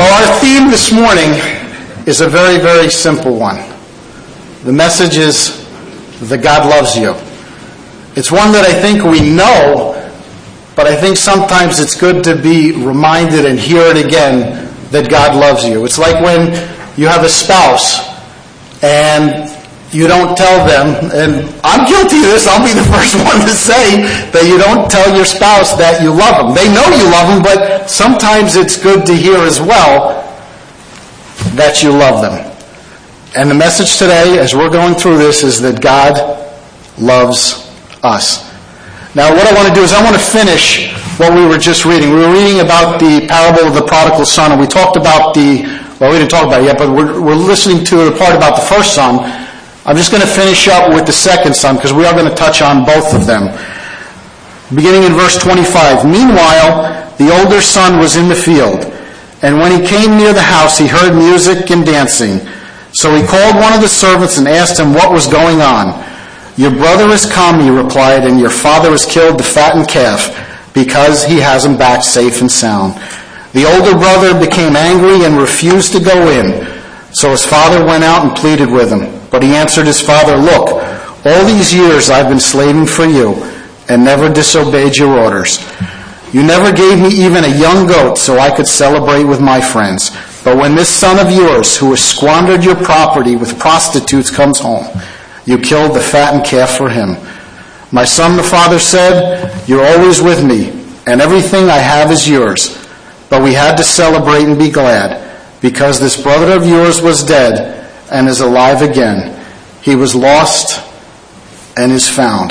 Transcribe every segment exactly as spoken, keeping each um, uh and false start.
Well, our theme this morning is a very, very simple one. The message is that God loves you. It's one that I think we know, but I think sometimes it's good to be reminded and hear it again that God loves you. It's like when you have a spouse and you don't tell them, and I'm guilty of this, I'll be the first one to say that you don't tell your spouse that you love them. They know you love them, but sometimes it's good to hear as well that you love them. And the message today, as we're going through this, is that God loves us. Now, what I want to do is I want to finish what we were just reading. We were reading about the parable of the prodigal son, and we talked about the, well, we didn't talk about it yet, but we're, we're listening to the part about the first son. I'm just going to finish up with the second son, because we are going to touch on both of them. Beginning in verse twenty-five. Meanwhile, the older son was in the field, and when he came near the house, he heard music and dancing. So he called one of the servants and asked him what was going on. Your brother has come, he replied, and your father has killed the fattened calf, because he has him back safe and sound. The older brother became angry and refused to go in. So his father went out and pleaded with him. But he answered his father, look, all these years I've been slaving for you and never disobeyed your orders. You never gave me even a young goat so I could celebrate with my friends. But when this son of yours, who has squandered your property with prostitutes, comes home, you killed the fattened calf for him. My son, the father said, you're always with me, and everything I have is yours. But we had to celebrate and be glad, because this brother of yours was dead and is alive again. He was lost and is found.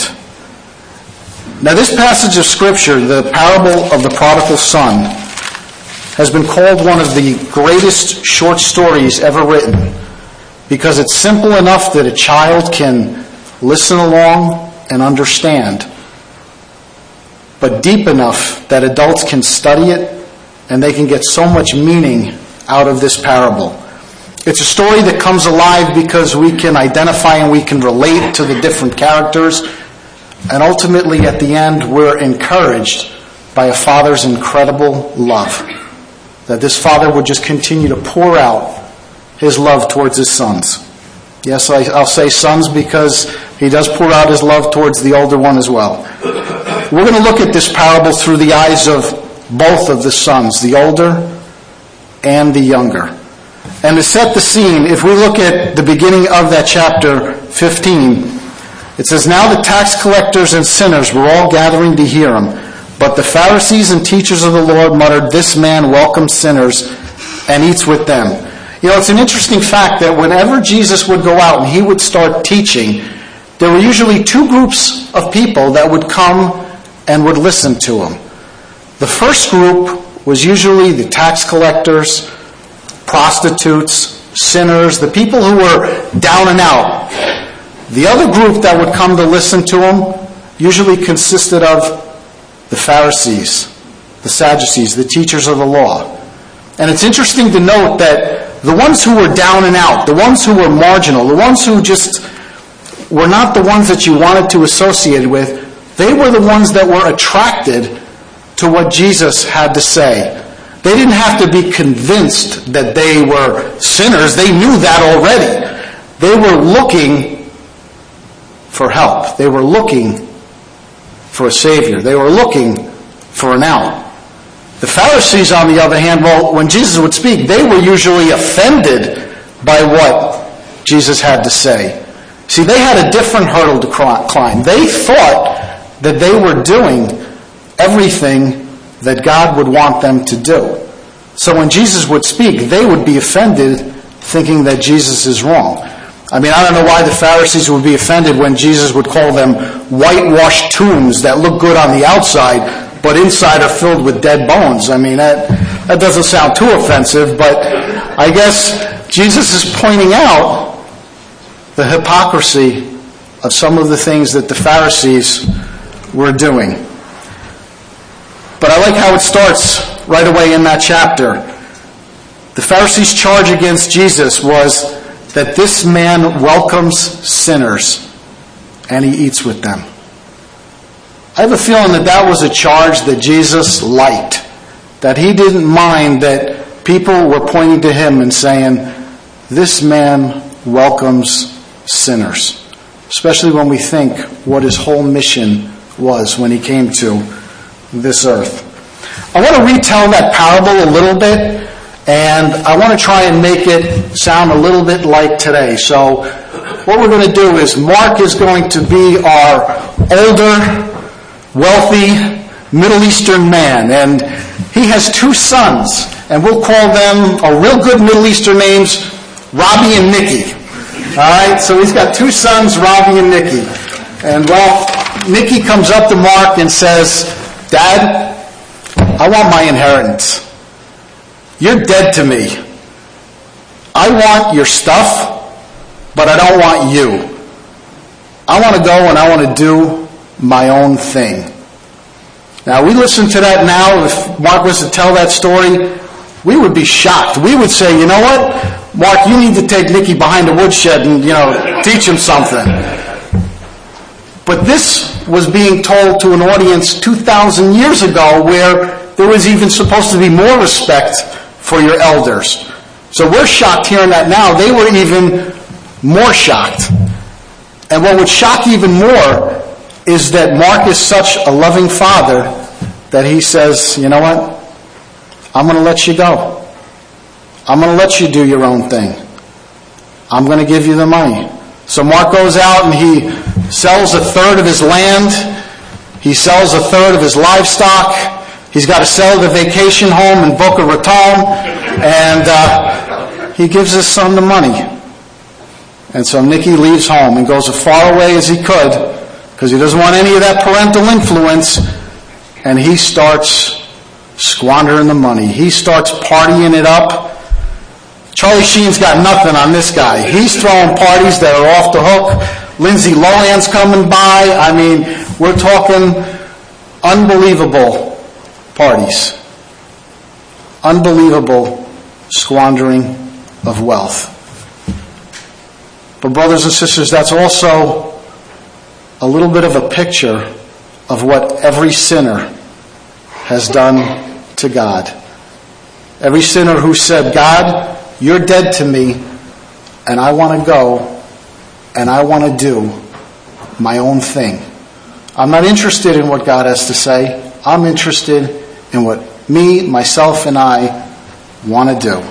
Now, this passage of Scripture, the parable of the prodigal son, has been called one of the greatest short stories ever written, because it's simple enough that a child can listen along and understand, but deep enough that adults can study it and they can get so much meaning out of this parable. It's a story that comes alive because we can identify and we can relate to the different characters, and ultimately at the end we're encouraged by a father's incredible love, that this father would just continue to pour out his love towards his sons. Yes, I, I'll say sons because he does pour out his love towards the older one as well. We're going to look at this parable through the eyes of both of the sons, the older and the younger. And to set the scene, if we look at the beginning of that chapter fifteen, it says, now the tax collectors and sinners were all gathering to hear him, but the Pharisees and teachers of the Lord muttered, this man welcomes sinners and eats with them. You know, it's an interesting fact that whenever Jesus would go out and he would start teaching, there were usually two groups of people that would come and would listen to him. The first group was usually the tax collectors, prostitutes, sinners, the people who were down and out. The other group that would come to listen to him usually consisted of the Pharisees, the Sadducees, the teachers of the law. And it's interesting to note that the ones who were down and out, the ones who were marginal, the ones who just were not the ones that you wanted to associate with, they were the ones that were attracted to what Jesus had to say. They didn't have to be convinced that they were sinners. They knew that already. They were looking for help. They were looking for a Savior. They were looking for an out. The Pharisees, on the other hand, well, when Jesus would speak, they were usually offended by what Jesus had to say. See, they had a different hurdle to climb. They thought that they were doing everything that God would want them to do. So when Jesus would speak, they would be offended thinking that Jesus is wrong. I mean, I don't know why the Pharisees would be offended when Jesus would call them whitewashed tombs that look good on the outside, but inside are filled with dead bones. I mean, that, that doesn't sound too offensive, but I guess Jesus is pointing out the hypocrisy of some of the things that the Pharisees were doing. But I like how it starts right away in that chapter. The Pharisees' charge against Jesus was that this man welcomes sinners and he eats with them. I have a feeling that that was a charge that Jesus liked, that he didn't mind that people were pointing to him and saying, this man welcomes sinners. Especially when we think what his whole mission was when he came to this earth. I want to retell that parable a little bit, and I want to try and make it sound a little bit like today. So what we're going to do is Mark is going to be our older, wealthy, Middle Eastern man, and he has two sons, and we'll call them a real good Middle Eastern names, Robbie and Nicky. All right, so he's got two sons, Robbie and Nicky. And well, Nicky comes up to Mark and says, Dad, I want my inheritance. You're dead to me. I want your stuff, but I don't want you. I want to go and I want to do my own thing. Now, we listen to that now. If Mark was to tell that story, we would be shocked. We would say, you know what? Mark, you need to take Nicky behind the woodshed and, you know, teach him something. But this was being told to an audience two thousand years ago where there was even supposed to be more respect for your elders. So we're shocked hearing that now. They were even more shocked. And what would shock even more is that Mark is such a loving father that he says, you know what? I'm going to let you go. I'm going to let you do your own thing. I'm going to give you the money. So Mark goes out and he sells a third of his land. He sells a third of his livestock. He's got to sell the vacation home in Boca Raton. And uh, he gives his son the money. And so Nicky leaves home and goes as far away as he could because he doesn't want any of that parental influence. And he starts squandering the money. He starts partying it up. Charlie Sheen's got nothing on this guy. He's throwing parties that are off the hook. Lindsay Lohan's coming by. I mean, we're talking unbelievable parties. Unbelievable squandering of wealth. But brothers and sisters, that's also a little bit of a picture of what every sinner has done to God. Every sinner who said, God, you're dead to me, and I want to go, and I want to do my own thing. I'm not interested in what God has to say. I'm interested in what me, myself, and I want to do.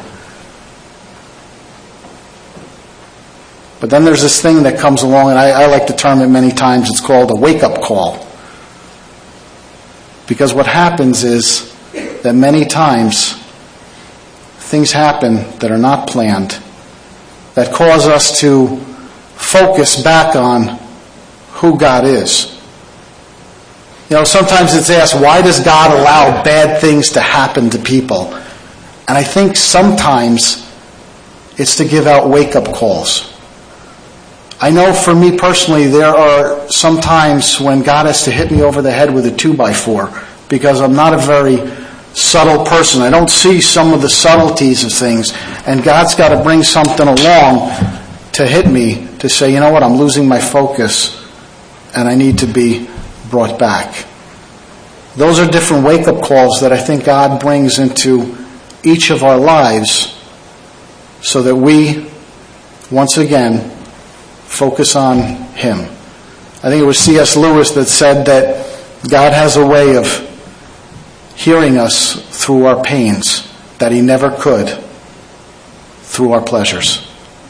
But then there's this thing that comes along, and I, I like to term it many times, it's called a wake-up call. Because what happens is that many times things happen that are not planned, that cause us to focus back on who God is. You know, sometimes it's asked, why does God allow bad things to happen to people? And I think sometimes it's to give out wake-up calls. I know for me personally, there are some times when God has to hit me over the head with a two by four because I'm not a very subtle person. I don't see some of the subtleties of things, and God's got to bring something along to hit me to say, you know what, I'm losing my focus and I need to be brought back. Those are different wake-up calls that I think God brings into each of our lives so that we, once again, focus on Him. I think it was C S Lewis that said that God has a way of hearing us through our pains that He never could through our pleasures.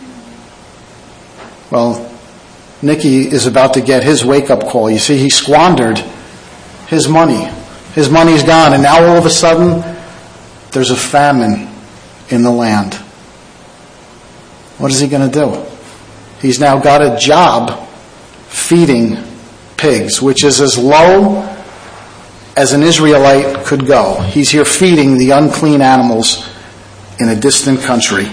Well, Nicky is about to get his wake-up call. You see, he squandered his money. His money's gone, and now all of a sudden, there's a famine in the land. What is he going to do? He's now got a job feeding pigs, which is as low as an Israelite could go. He's here feeding the unclean animals in a distant country.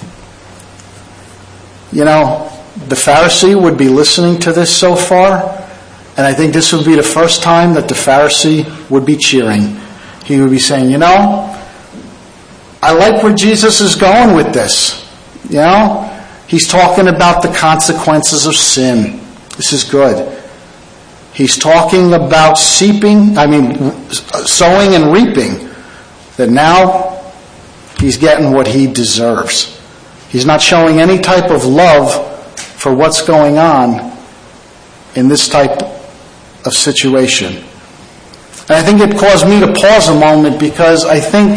You know, the Pharisee would be listening to this so far, and I think this would be the first time that the Pharisee would be cheering. He would be saying, you know, I like where Jesus is going with this. You know, He's talking about the consequences of sin. This is good. He's talking about seeping, I mean, sowing and reaping. That now he's getting what he deserves. He's not showing any type of love for what's going on in this type of situation. And I think it caused me to pause a moment, because I think,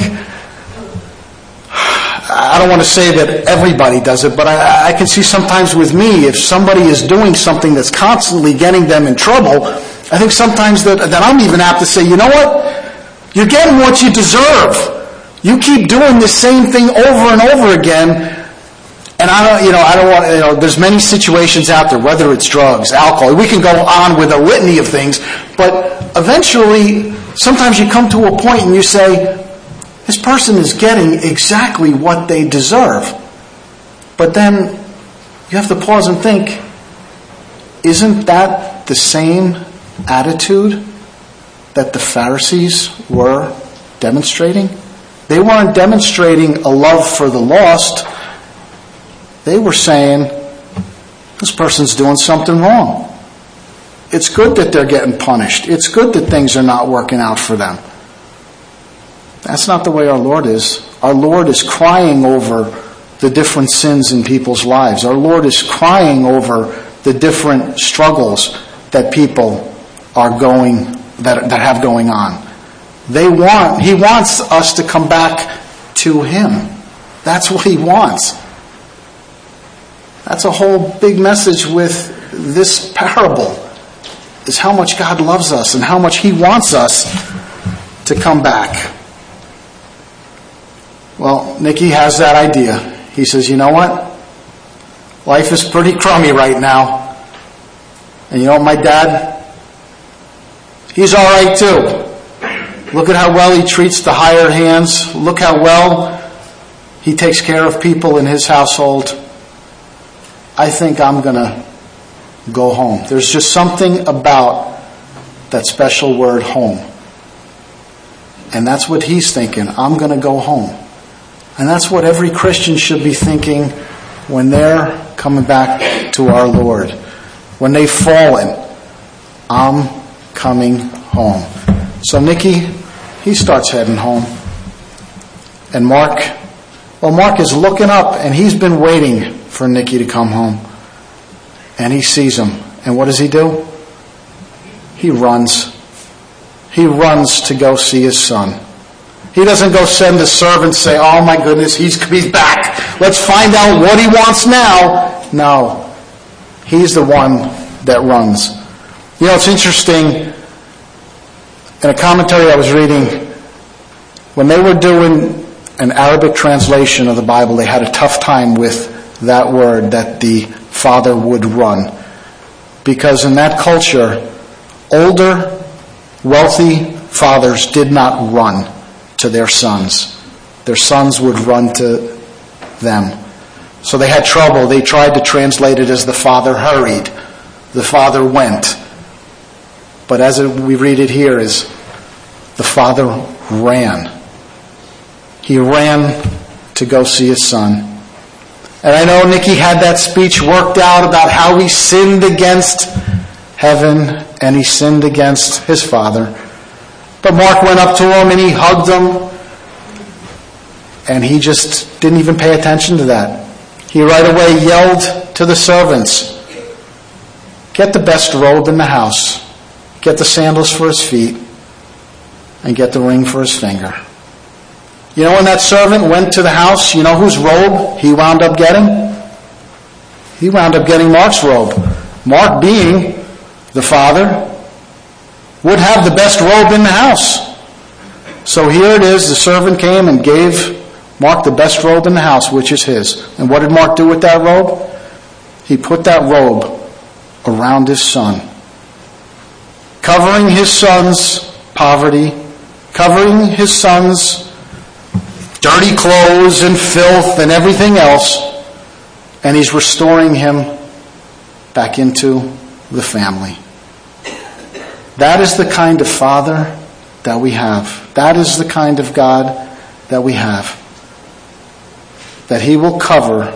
I don't want to say that everybody does it, but I, I can see sometimes with me, if somebody is doing something that's constantly getting them in trouble, I think sometimes that, that I'm even apt to say, you know what? You're getting what you deserve. You keep doing the same thing over and over again. And I don't, you know, I don't want, you know, there's many situations out there, whether it's drugs, alcohol, we can go on with a litany of things, but eventually, sometimes you come to a point and you say, this person is getting exactly what they deserve. But then, you have to pause and think, isn't that the same attitude that the Pharisees were demonstrating? They weren't demonstrating a love for the lost. They were saying, this person's doing something wrong. It's good that they're getting punished. It's good that things are not working out for them. That's not the way our Lord is. Our Lord is crying over the different sins in people's lives. Our Lord is crying over the different struggles that people are going, that, that have going on. They want, He wants us to come back to Him. That's what He wants. That's a whole big message with this parable, is how much God loves us and how much He wants us to come back. Well, Nicky has that idea. He says, you know what? Life is pretty crummy right now. And you know what, my dad? He's all right too. Look at how well he treats the hired hands. Look how well he takes care of people in his household. I think I'm going to go home. There's just something about that special word home. And that's what he's thinking. I'm going to go home. And that's what every Christian should be thinking when they're coming back to our Lord. When they've fallen, I'm coming home. So Nicky, he starts heading home. And Mark, well, Mark is looking up and he's been waiting for Nicky to come home. And he sees him. And what does he do? He runs. He runs to go see his son. He doesn't go send the servants, say, oh my goodness, he's, he's back. Let's find out what he wants now. No. He's the one that runs. You know, it's interesting. In a commentary I was reading, when they were doing an Arabic translation of the Bible, they had a tough time with that word, that the father would run. Because in that culture, older, wealthy fathers did not run to their sons. Their sons would run to them. So they had trouble. They tried to translate it as the father hurried. The father went. But as we read it here is, the father ran. He ran to go see his son. And I know Nicky had that speech worked out about how he sinned against heaven and he sinned against his father. But Mark went up to him and he hugged him. And he just didn't even pay attention to that. He right away yelled to the servants, get the best robe in the house. Get the sandals for his feet. And get the ring for his finger. You know when that servant went to the house, you know whose robe he wound up getting? He wound up getting Mark's robe. Mark, being the father, would have the best robe in the house. So here it is, the servant came and gave Mark the best robe in the house, which is his. And what did Mark do with that robe? He put that robe around his son, covering his son's poverty, covering his son's dirty clothes and filth and everything else, and he's restoring him back into the family. That is the kind of father that we have. That is the kind of God that we have. That he will cover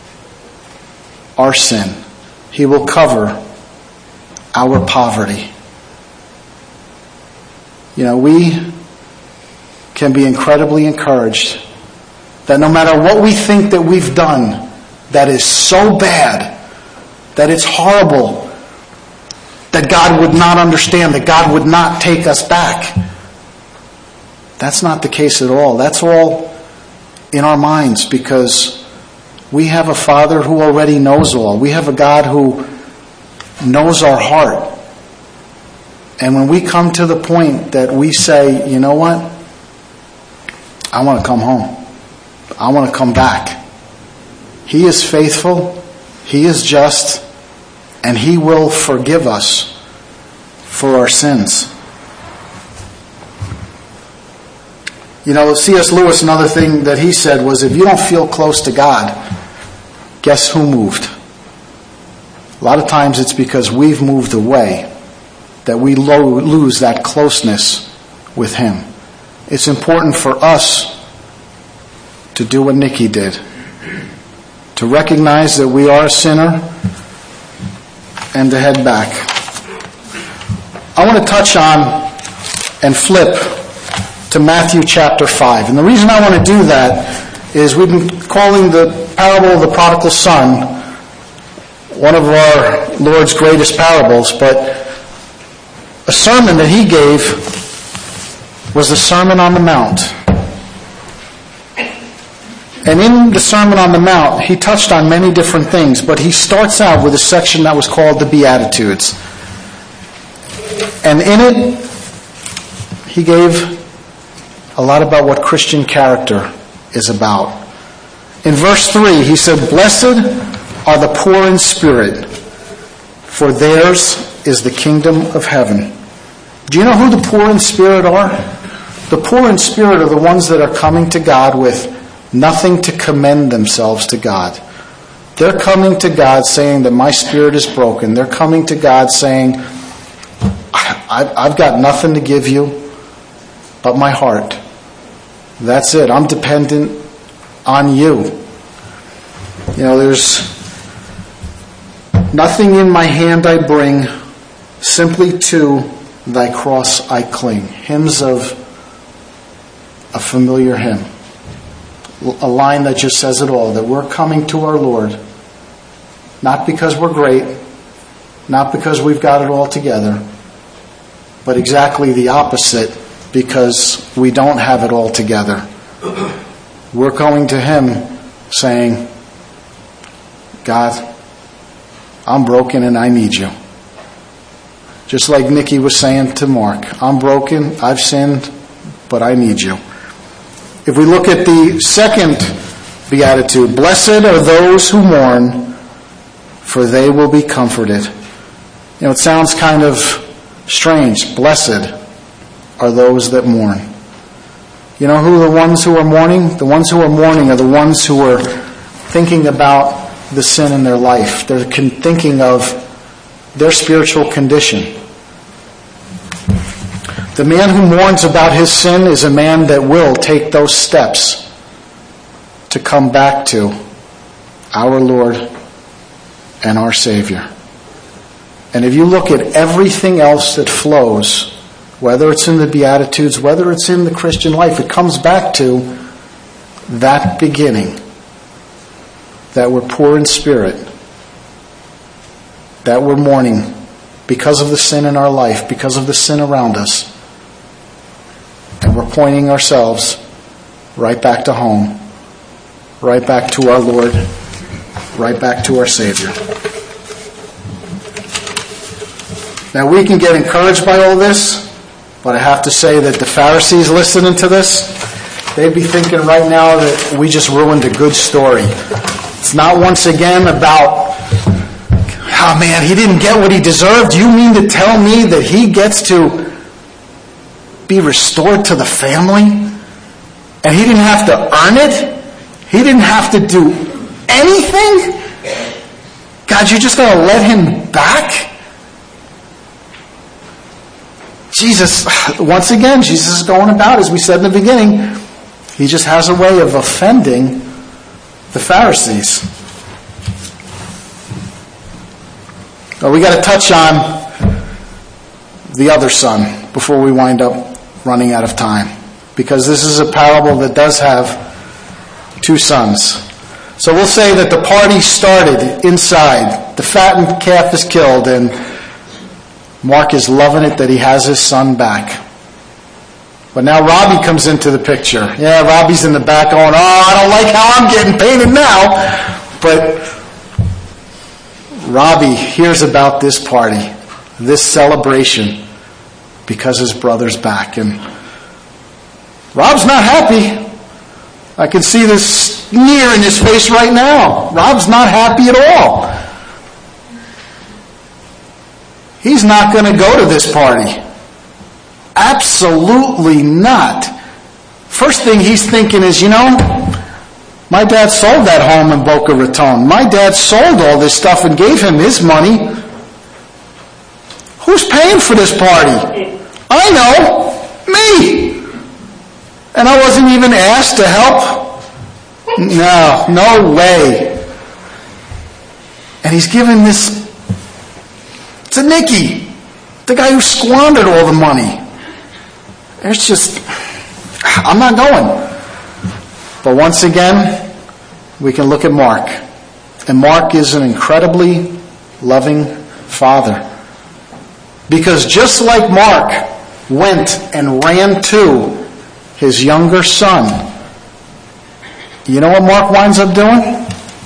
our sin. He will cover our poverty. You know, we can be incredibly encouraged that no matter what we think that we've done that is so bad, that it's horrible, that God would not understand, that God would not take us back. That's not the case at all. That's all in our minds, because we have a Father who already knows all. We have a God who knows our heart. And when we come to the point that we say, you know what? I want to come home. I want to come back. He is faithful. He is just. And He will forgive us for our sins. You know, C S Lewis, another thing that he said was, if you don't feel close to God, guess who moved? A lot of times it's because we've moved away that we lo- lose that closeness with Him. It's important for us to do what Nikki did, to recognize that we are a sinner and to head back. I want to touch on and flip to Matthew chapter five. And the reason I want to do that is we've been calling the parable of the prodigal son one of our Lord's greatest parables, but a sermon that He gave was the Sermon on the Mount. And in the Sermon on the Mount, He touched on many different things, but He starts out with a section that was called the Beatitudes. And in it, He gave a lot about what Christian character is about. In verse three, He said, "Blessed are the poor in spirit, for theirs is the kingdom of heaven." Do you know who the poor in spirit are? The poor in spirit are the ones that are coming to God with nothing to commend themselves to God. They're coming to God saying that my spirit is broken. They're coming to God saying, I've got nothing to give you but my heart. That's it. I'm dependent on you. You know, there's nothing in my hand I bring, simply to thy cross I cling. Hymns of a familiar hymn. A line that just says it all, that we're coming to our Lord, not because we're great, not because we've got it all together, but exactly the opposite, because we don't have it all together. We're coming to Him saying, God, I'm broken and I need you. Just like Nikki was saying to Mark, I'm broken, I've sinned, but I need you. If we look at the second beatitude, blessed are those who mourn, for they will be comforted. You know, it sounds kind of strange. Blessed are those that mourn. You know who the ones who are mourning? The ones who are mourning are the ones who are thinking about the sin in their life. They're thinking of their spiritual condition. The man who mourns about his sin is a man that will take those steps to come back to our Lord and our Savior. And if you look at everything else that flows, whether it's in the Beatitudes, whether it's in the Christian life, it comes back to that beginning, that we're poor in spirit, that we're mourning because of the sin in our life, because of the sin around us. And we're pointing ourselves right back to home, right back to our Lord, right back to our Savior. Now we can get encouraged by all this, but I have to say that the Pharisees listening to this, they'd be thinking right now that we just ruined a good story. It's not once again about, oh man, he didn't get what he deserved. You mean to tell me that he gets to be restored to the family? And he didn't have to earn it? He didn't have to do anything? God, you're just going to let him back? Jesus, once again, Jesus is going about, as we said in the beginning, he just has a way of offending the Pharisees. Well, we got to touch on the other son before we wind up running out of time, because this is a parable that does have two sons. So we'll say that the party started inside. The fattened calf is killed, and Mark is loving it that he has his son back. But now Robbie comes into the picture. Yeah, Robbie's in the back going, oh, I don't like how I'm getting painted now. But Robbie hears about this party, this celebration, because his brother's back. And Rob's not happy. I can see this sneer in his face right now. Rob's not happy at all. He's not going to go to this party. Absolutely not. First thing he's thinking is, you know, my dad sold that home in Boca Raton. My dad sold all this stuff and gave him his money. Who's paying for this party? I know. Me. And I wasn't even asked to help? No, no way. And he's giving this to Nicky, the guy who squandered all the money. It's just, I'm not going. But once again, we can look at Mark. And Mark is an incredibly loving father. Because just like Mark went and ran to his younger son, you know what Mark winds up doing?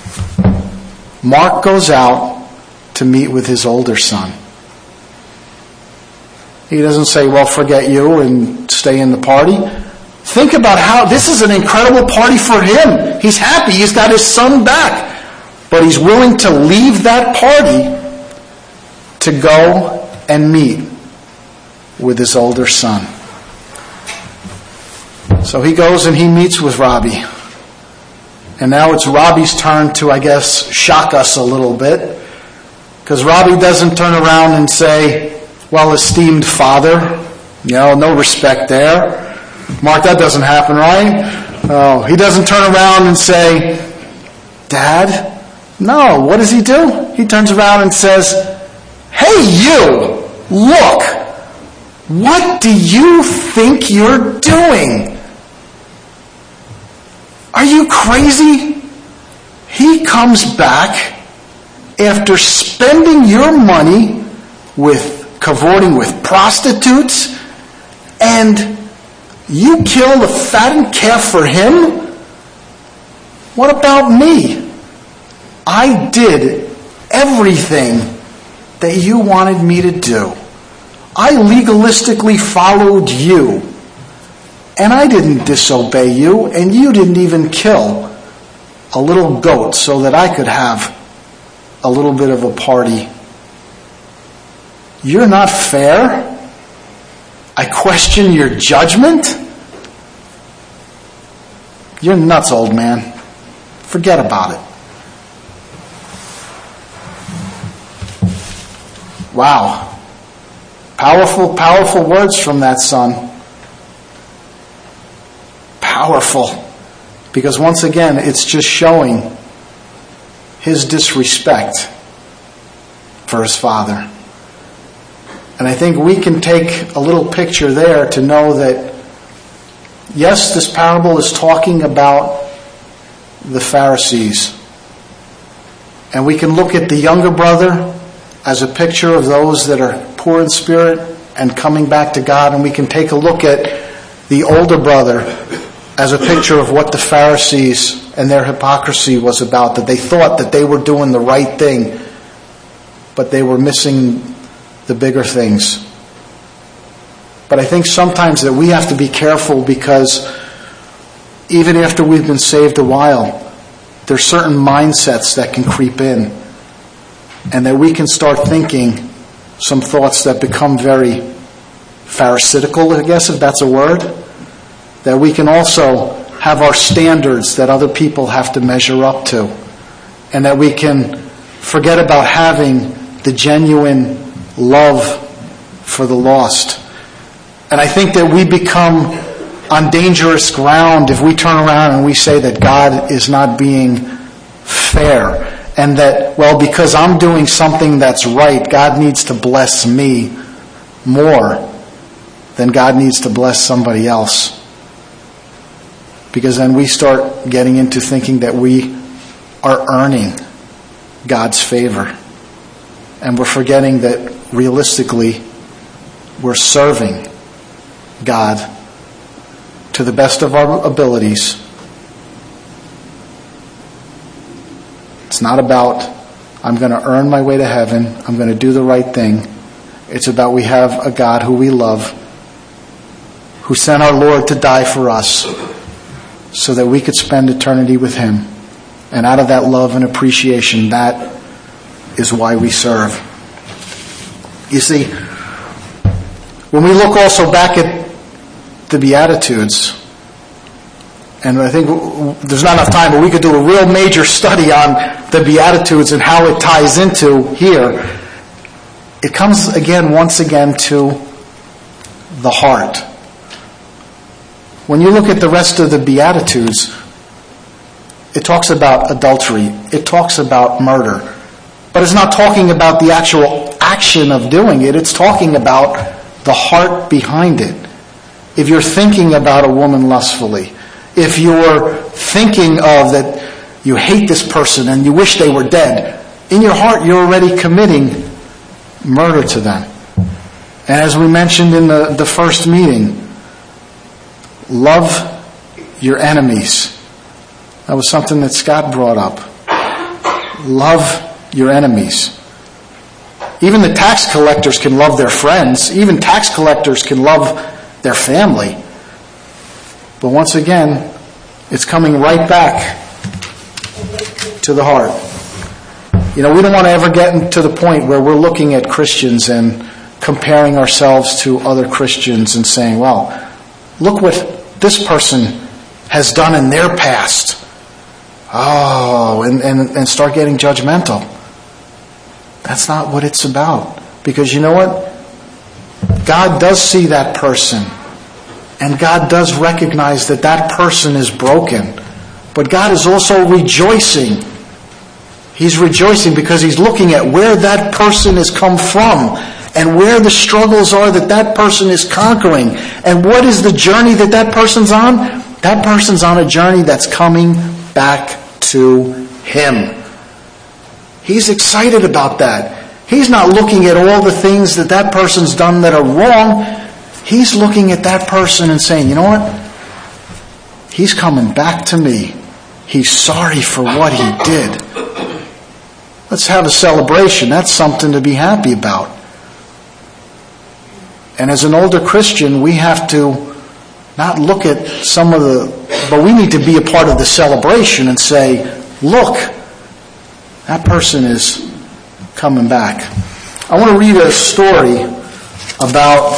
Mark goes out to meet with his older son. He doesn't say, well, forget you and stay in the party. Think about how this is an incredible party for him. He's happy. He's got his son back. But he's willing to leave that party to go and meet with his older son. So he goes and he meets with Robbie. And now it's Robbie's turn to, I guess, shock us a little bit. Because Robbie doesn't turn around and say, well, esteemed father, you know, no respect there. Mark, that doesn't happen, right? Oh, he doesn't turn around and say, Dad? No, what does he do? He turns around and says, hey, you, look, what do you think you're doing? Are you crazy? He comes back after spending your money with cavorting with prostitutes, and you killed a fattened calf for him? What about me? I did everything that you wanted me to do. I legalistically followed you. And I didn't disobey you, and you didn't even kill a little goat so that I could have a little bit of a party. You're not fair. I question your judgment. You're nuts, old man. Forget about it. Wow. Powerful, powerful words from that son. Powerful. Because once again, it's just showing his disrespect for his father. And I think we can take a little picture there to know that, yes, this parable is talking about the Pharisees. And we can look at the younger brother as a picture of those that are poor in spirit and coming back to God. And we can take a look at the older brother as a picture of what the Pharisees and their hypocrisy was about. That they thought that they were doing the right thing, but they were missing the bigger things. But I think sometimes that we have to be careful, because even after we've been saved a while, there's certain mindsets that can creep in, and that we can start thinking some thoughts that become very pharisaical, I guess, if that's a word. That we can also have our standards that other people have to measure up to, and that we can forget about having the genuine love for the lost. And I think that we become on dangerous ground if we turn around and we say that God is not being fair, and that, well, because I'm doing something that's right, God needs to bless me more than God needs to bless somebody else. Because then we start getting into thinking that we are earning God's favor. And we're forgetting that realistically we're serving God to the best of our abilities. It's not about, I'm going to earn my way to heaven, I'm going to do the right thing. It's about we have a God who we love, who sent our Lord to die for us so that we could spend eternity with Him. And out of that love and appreciation, that is why we serve. You see, when we look also back at the Beatitudes, and I think there's not enough time, but we could do a real major study on the Beatitudes and how it ties into here. It comes again, once again, to the heart. When you look at the rest of the Beatitudes, it talks about adultery. It talks about murder. But it's not talking about the actual action of doing it. It's talking about the heart behind it. If you're thinking about a woman lustfully, if you're thinking of that you hate this person and you wish they were dead, in your heart you're already committing murder to them. And as we mentioned in the, the first meeting, love your enemies. That was something that Scott brought up. Love your enemies. Even the tax collectors can love their friends. Even tax collectors can love their family. But once again, it's coming right back to the heart. You know, we don't want to ever get to the point where we're looking at Christians and comparing ourselves to other Christians and saying, well, look what this person has done in their past. Oh, and, and, and start getting judgmental. That's not what it's about. Because you know what? God does see that person. And God does recognize that that person is broken. But God is also rejoicing. He's rejoicing because He's looking at where that person has come from and where the struggles are that that person is conquering. And what is the journey that that person's on? That person's on a journey that's coming back to Him. He's excited about that. He's not looking at all the things that that person's done that are wrong. He's looking at that person and saying, you know what? He's coming back to me. He's sorry for what he did. Let's have a celebration. That's something to be happy about. And as an older Christian, we have to not look at some of the, but we need to be a part of the celebration and say, look, that person is coming back. I want to read a story about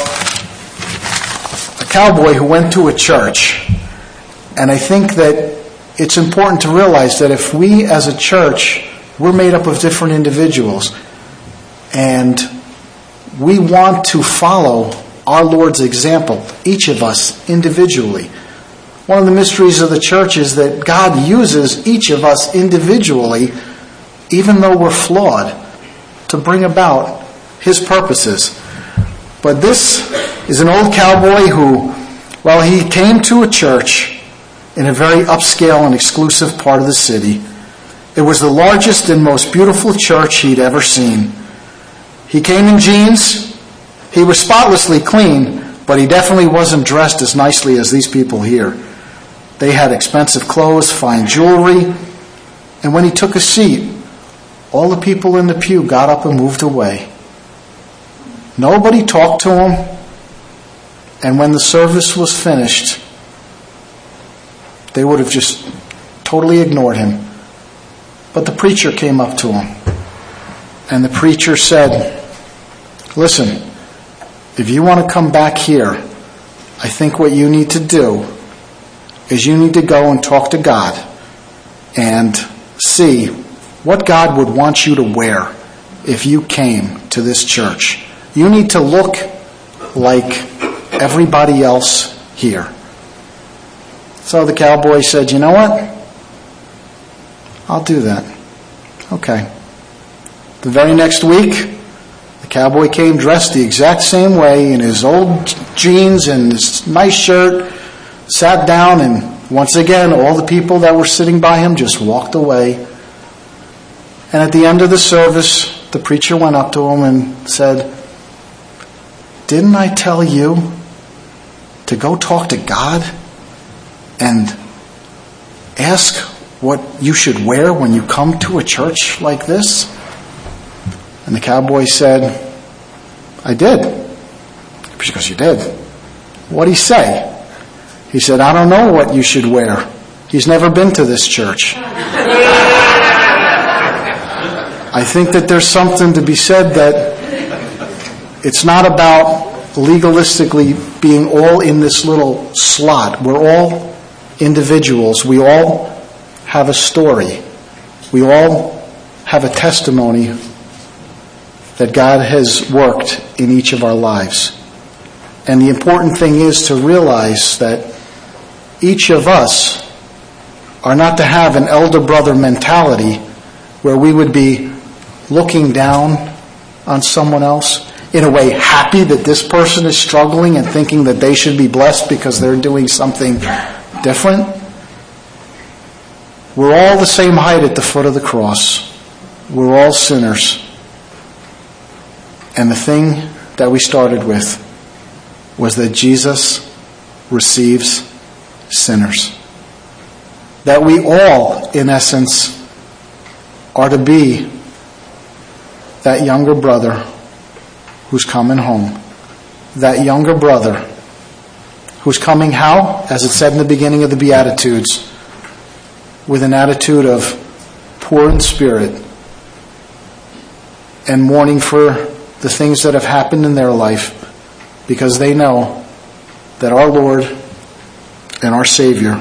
a cowboy who went to a church. And I think that it's important to realize that if we as a church, we're made up of different individuals, and we want to follow our Lord's example, each of us individually. One of the mysteries of the church is that God uses each of us individually, even though we're flawed, to bring about His purposes. But this is an old cowboy who, well, he came to a church in a very upscale and exclusive part of the city. It was the largest and most beautiful church he'd ever seen. He came in jeans. He was spotlessly clean, but he definitely wasn't dressed as nicely as these people here. They had expensive clothes, fine jewelry, and when he took a seat, all the people in the pew got up and moved away. Nobody talked to him, and when the service was finished, they would have just totally ignored him. But the preacher came up to him, and the preacher said, listen, if you want to come back here, I think what you need to do is you need to go and talk to God and see what God would want you to wear if you came to this church. You need to look like everybody else here. So the cowboy said, you know what? I'll do that. Okay. The very next week, the cowboy came dressed the exact same way in his old jeans and his nice shirt, sat down and once again, all the people that were sitting by him just walked away. And at the end of the service, the preacher went up to him and said, "Didn't I tell you to go talk to God and ask what you should wear when you come to a church like this?" And the cowboy said, "I did." The preacher goes, "You did? What'd he say?" He said, "I don't know what you should wear. He's never been to this church." I think that there's something to be said that it's not about legalistically being all in this little slot. We're all individuals. We all have a story. We all have a testimony that God has worked in each of our lives. And the important thing is to realize that each of us are not to have an elder brother mentality where we would be looking down on someone else, in a way happy that this person is struggling and thinking that they should be blessed because they're doing something different. We're all the same height at the foot of the cross. We're all sinners. And the thing that we started with was that Jesus receives sinners. That we all, in essence, are to be that younger brother who's coming home. That younger brother who's coming how? As it said in the beginning of the Beatitudes, with an attitude of poor in spirit and mourning for the things that have happened in their life, because they know that our Lord and our Savior,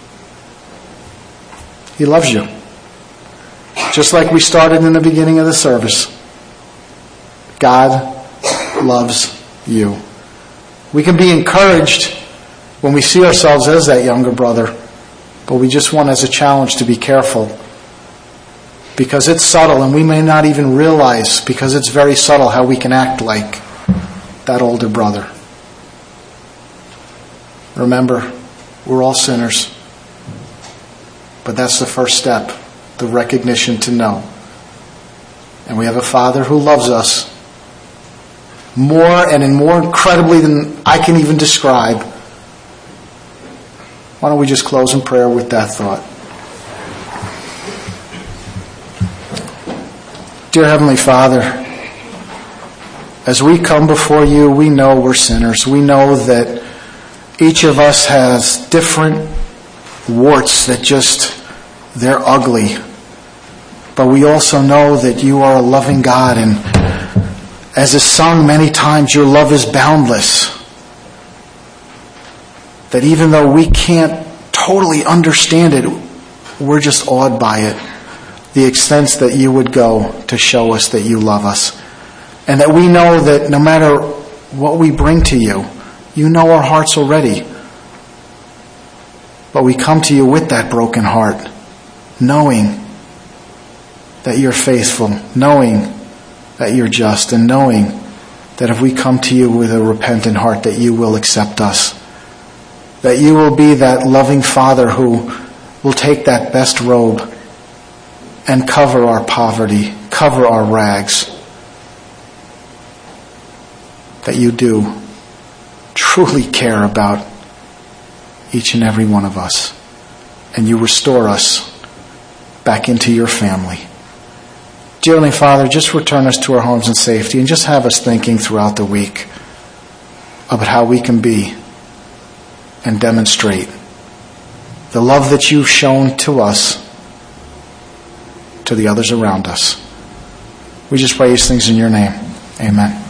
He loves you. Just like we started in the beginning of the service. God loves you. We can be encouraged when we see ourselves as that younger brother, but we just want as a challenge to be careful, because it's subtle and we may not even realize, because it's very subtle, how we can act like that older brother. Remember, we're all sinners, but that's the first step, the recognition to know. And we have a Father who loves us more and in more incredibly than I can even describe. Why don't we just close in prayer with that thought? Dear Heavenly Father, as we come before you, we know we're sinners. We know that each of us has different warts that just, they're ugly. But we also know that you are a loving God, and as is sung many times, your love is boundless. That even though we can't totally understand it, we're just awed by it. The extent that you would go to show us that you love us. And that we know that no matter what we bring to you, you know our hearts already. But we come to you with that broken heart, knowing that you're faithful, knowing that you're just, and knowing that if we come to you with a repentant heart, that you will accept us. That you will be that loving Father who will take that best robe and cover our poverty, cover our rags. That you do truly care about each and every one of us. And you restore us back into your family. Dear Heavenly Father, just return us to our homes in safety, and just have us thinking throughout the week about how we can be and demonstrate the love that you've shown to us, to the others around us. We just pray these things in your name. Amen.